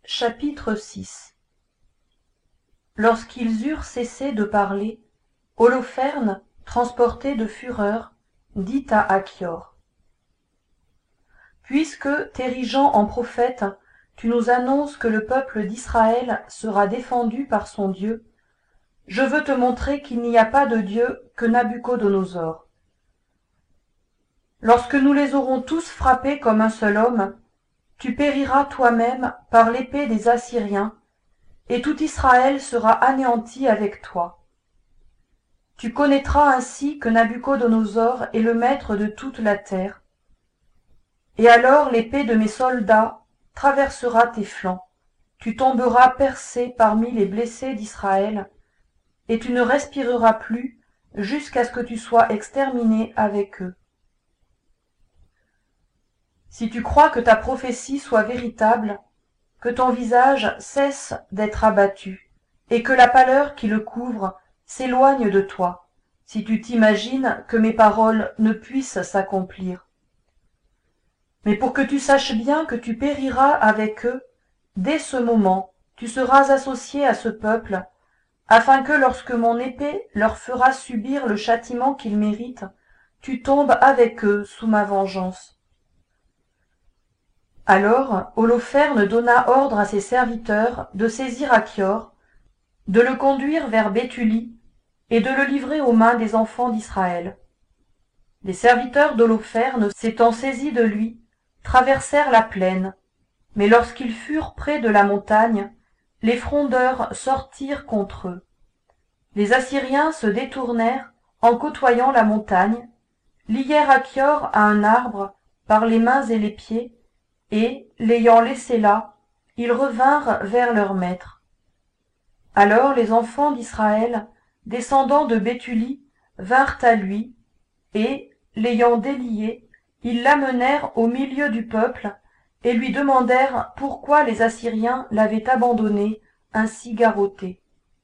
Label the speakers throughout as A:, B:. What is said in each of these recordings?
A: Chapitre 6. Lorsqu'ils eurent cessé de parler, Holoferne, transporté de fureur, dit à Achior: Puisque, t'érigeant en prophète, tu nous annonces que le peuple d'Israël sera défendu par son Dieu, je veux te montrer qu'il n'y a pas de Dieu que Nabuchodonosor. Lorsque nous les aurons tous frappés comme un seul homme, tu périras toi-même par l'épée des Assyriens, et tout Israël sera anéanti avec toi. Tu connaîtras ainsi que Nabuchodonosor est le maître de toute la terre. Et alors l'épée de mes soldats traversera tes flancs, tu tomberas percé parmi les blessés d'Israël, et tu ne respireras plus jusqu'à ce que tu sois exterminé avec eux. Si tu crois que ta prophétie soit véritable, que ton visage cesse d'être abattu, et que la pâleur qui le couvre s'éloigne de toi, si tu t'imagines que mes paroles ne puissent s'accomplir. Mais pour que tu saches bien que tu périras avec eux, dès ce moment, tu seras associé à ce peuple, afin que lorsque mon épée leur fera subir le châtiment qu'ils méritent, tu tombes avec eux sous ma vengeance. Alors Holoferne donna ordre à ses serviteurs de saisir Achior, de le conduire vers Béthulie et de le livrer aux mains des enfants d'Israël. Les serviteurs d'Holoferne, s'étant saisis de lui, traversèrent la plaine, mais lorsqu'ils furent près de la montagne, les frondeurs sortirent contre eux. Les Assyriens se détournèrent en côtoyant la montagne, lièrent Achior à un arbre par les mains et les pieds, et, l'ayant laissé là, ils revinrent vers leur maître. Alors les enfants d'Israël, descendant de Béthulie, vinrent à lui, et, l'ayant délié, ils l'amenèrent au milieu du peuple, et lui demandèrent pourquoi les Assyriens l'avaient abandonné, ainsi garrotté.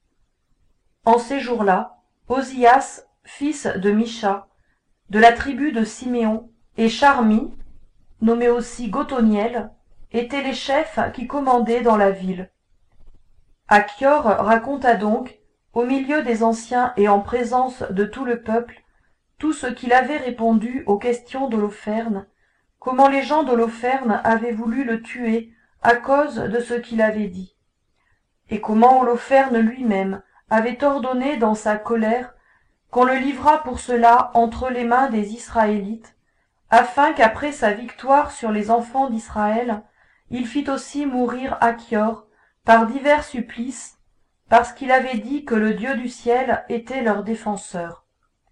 A: En ces jours-là, Ozias, fils de Micha, de la tribu de Siméon, et Charmi, nommé aussi Gothoniel, étaient les chefs qui commandaient dans la ville. Achior raconta donc, au milieu des anciens et en présence de tout le peuple, tout ce qu'il avait répondu aux questions d'Holoferne, comment les gens d'Holoferne avaient voulu le tuer à cause de ce qu'il avait dit, et comment Holoferne lui-même avait ordonné dans sa colère qu'on le livrât pour cela entre les mains des Israélites, afin qu'après sa victoire sur les enfants d'Israël, il fît aussi mourir Achior par divers supplices, parce qu'il avait dit que le Dieu du ciel était leur défenseur.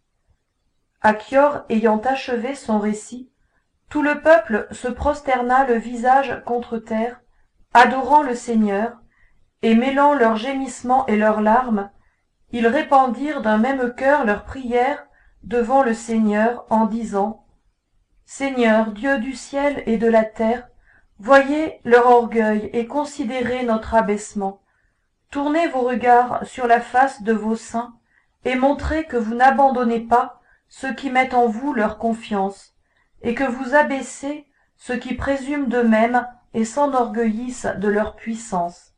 A: Achior ayant achevé son récit, tout le peuple se prosterna le visage contre terre, adorant le Seigneur, et mêlant leurs gémissements et leurs larmes, ils répandirent d'un même cœur leurs prières devant le Seigneur en disant: Seigneur, Dieu du ciel et de la terre, voyez leur orgueil et considérez notre abaissement. Tournez vos regards sur la face de vos saints et montrez que vous n'abandonnez pas ceux qui mettent en vous leur confiance, et que vous abaissez ceux qui présument d'eux-mêmes et s'enorgueillissent de leur puissance.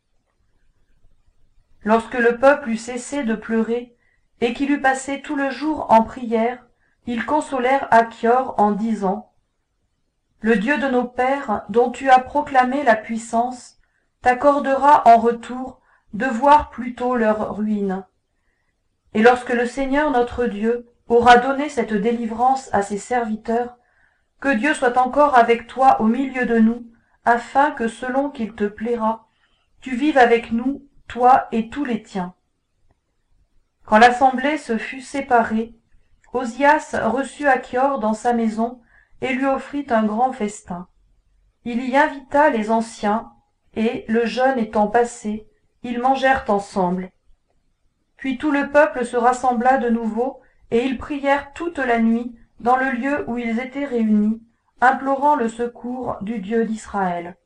A: Lorsque le peuple eut cessé de pleurer et qu'il eut passé tout le jour en prière, ils consolèrent Achior en disant: Le Dieu de nos pères, dont tu as proclamé la puissance, t'accordera en retour de voir plutôt leur ruine. Et lorsque le Seigneur notre Dieu aura donné cette délivrance à ses serviteurs, que Dieu soit encore avec toi au milieu de nous, afin que selon qu'il te plaira, tu vives avec nous, toi et tous les tiens. Quand l'assemblée se fut séparée, Ozias reçut Achior dans sa maison et lui offrit un grand festin. Il y invita les anciens, et, le jeûne étant passé, ils mangèrent ensemble. Puis tout le peuple se rassembla de nouveau, et ils prièrent toute la nuit dans le lieu où ils étaient réunis, implorant le secours du Dieu d'Israël.